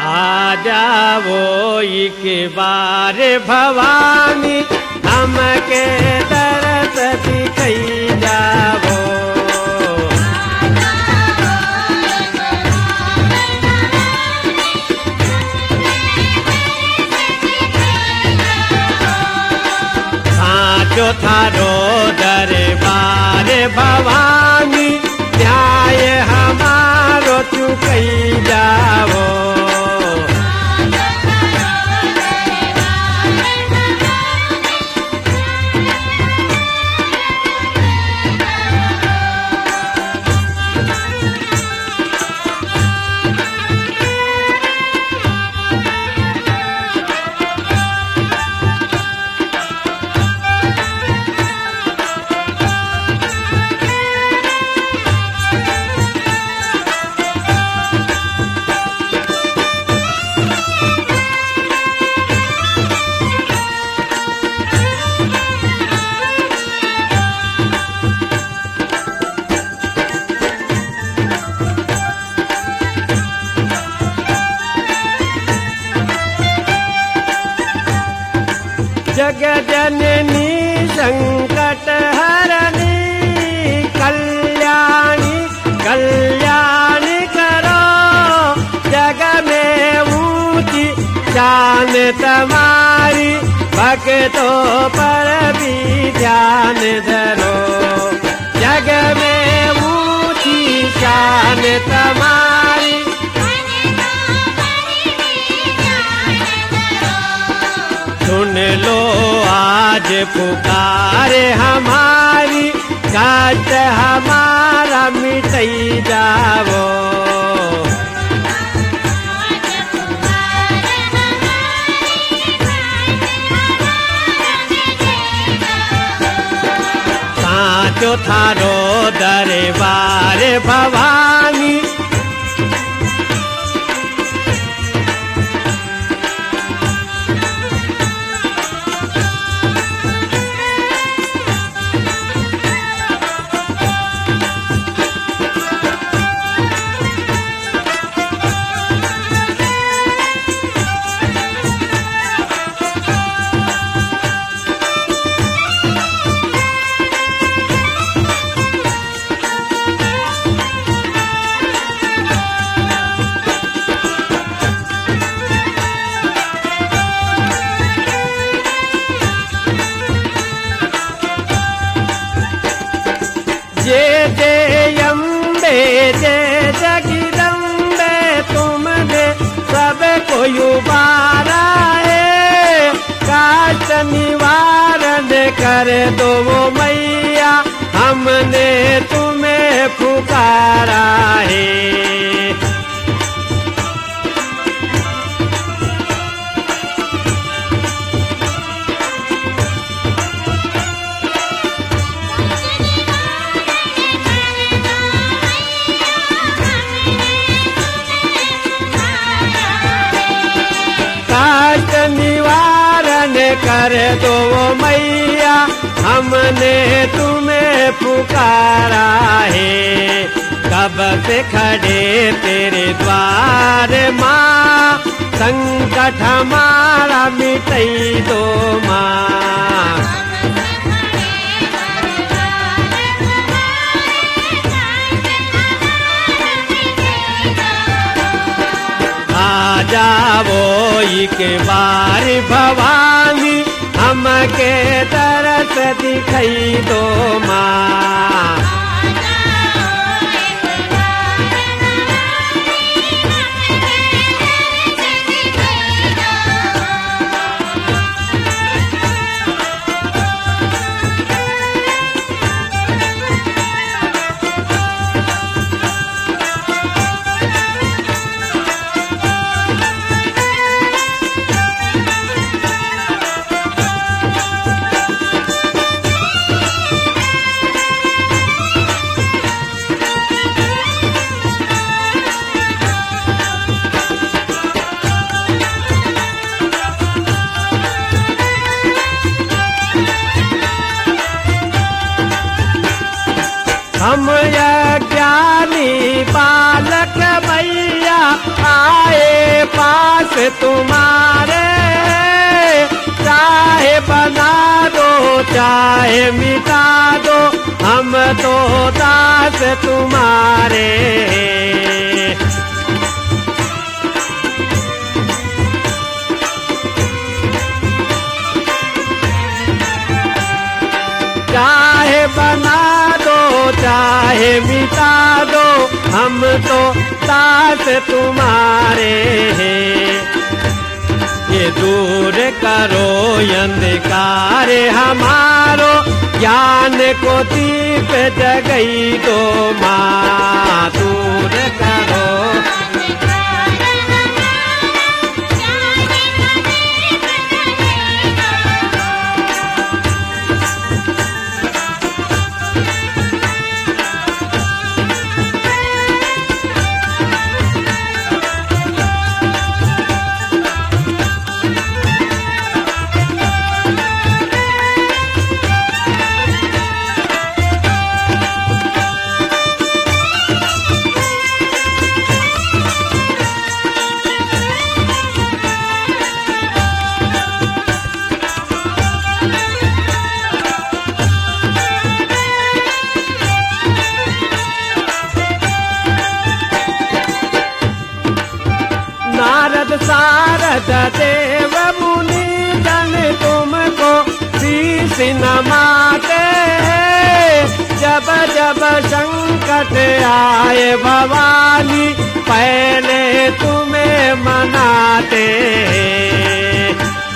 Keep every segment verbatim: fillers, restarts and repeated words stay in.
आ जावो एक बार भवानी हमके दरस दिखई जावो। साचो थारो दरबार भवानी न्याय हमारो चुकई जावो। जग जननी संकट हरनी कल्याणी कल्याणी करो। जग में ऊंची शान तुम्हारी भक्तों पर भी ध्यान धरो। जग में ऊंची शान तुम्हारी सुन लो आज पुकार हमारी कष्ट हमारा मिटई जावो। साचो थारो दरबार भवानी जय जय अम्बे जय जगदम्बे तुमने सबको उबारा है। काष्ट निवारण कर दो वो मैया हमने तुम्हें पुकारा है। काष्ट निवारण कर दो वो मैया हमने तुम्हें पुकारा है। कब से खड़े तेरे द्वार माँ संकट हमारा मिटई दो माँ। आ जावो एक बार भवानी हमके तरस दिखई दो माँ। हम अज्ञानी बालक भैया आए पास तुम्हारे, चाहे बना दो चाहे मिटा दो, हम तो दास तुम्हारे। चाहे बना दो चाहे मिटा दो, हम तो दास तुम्हारे हैं। ये दूर करो अंधकार हमारो, ज्ञान को दीप जगई दो माँ। दूर करो नारद सारद देव मुनि जन तुमको शीश नमाते हैं। जब जब संकट आए भवानी पहले तुम्हें मनाते हैं।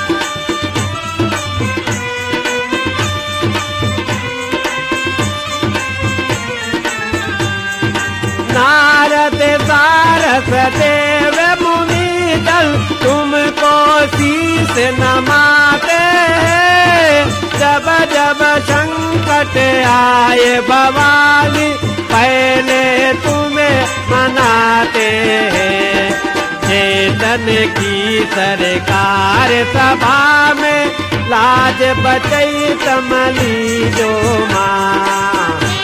नारद सारद देव तुमको शीश नमाते हैं। जब जब संकट आए भवानी पहले तुम्हें मनाते हैं। चेतन की सरकार सभा में लाज बचई कमली जो माँ।